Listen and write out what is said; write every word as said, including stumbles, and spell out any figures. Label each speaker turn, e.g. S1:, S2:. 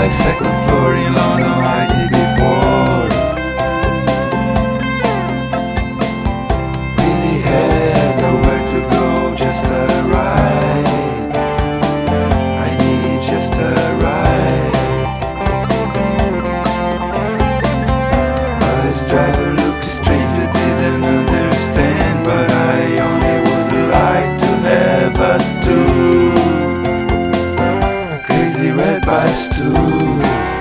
S1: second floor in London I did before. Really had nowhere to go, just a ride. I need just a ride. Bus driver looked strange, didn't understand, but I only would like to have a tour. Crazy red bus tour.